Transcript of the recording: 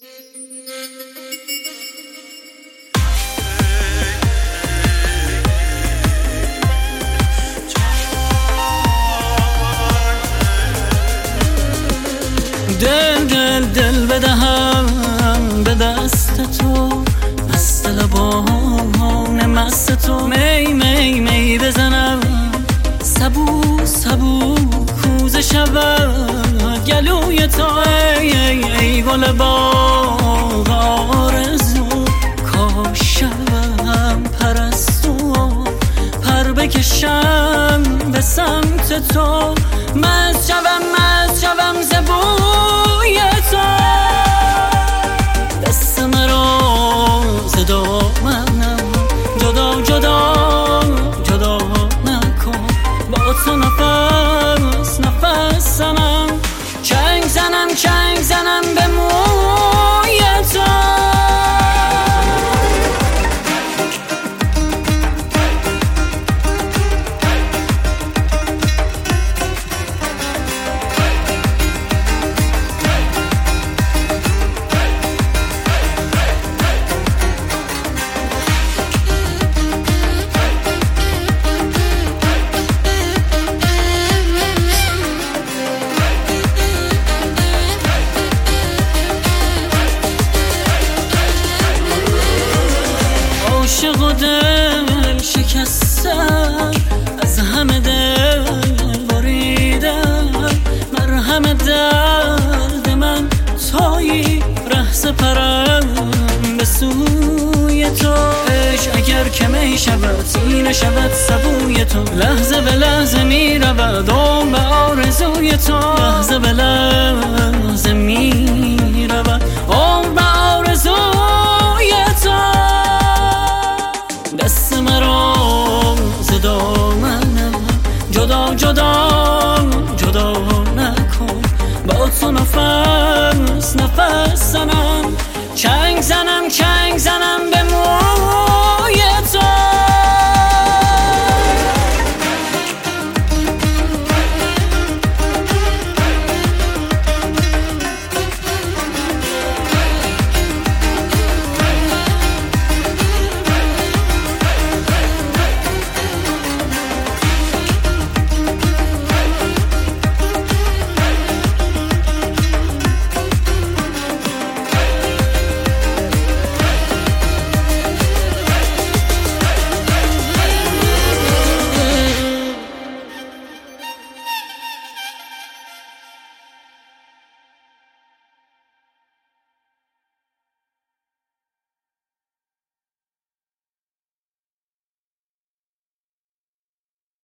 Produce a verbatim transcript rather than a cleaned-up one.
دل دل دل بدهم به دست تو، مست لبان مست تو، می می می بزنم سبو سبو کوزه شود گلوی تو، ای ای ای گل باغ آرزو، کاش شبم پرستو پر بکشم به سمت تو، مست شوم مست شوم ز بوی تو، دست مرا ز دامنم جدا جدا جدا نکن، با تو نفس نفس زنم، چنگ زنم چنگ زنم به موی تو. عاشق و دل شکستم، از همه دل بریدم، مرهم درد من تویی، ره سپرم به سوی تو، عشق اگر که می شود سینه شود سبوی تو، لحظه به لحظه می رود عمر به آرزوی تو، لحظه به لحظه می رود عمر به آرزوی تو، دست مرا ز دامنم جدا جدا جدا نکن، با تو نفس نفس زنم، چنگ زنم چنگ زنم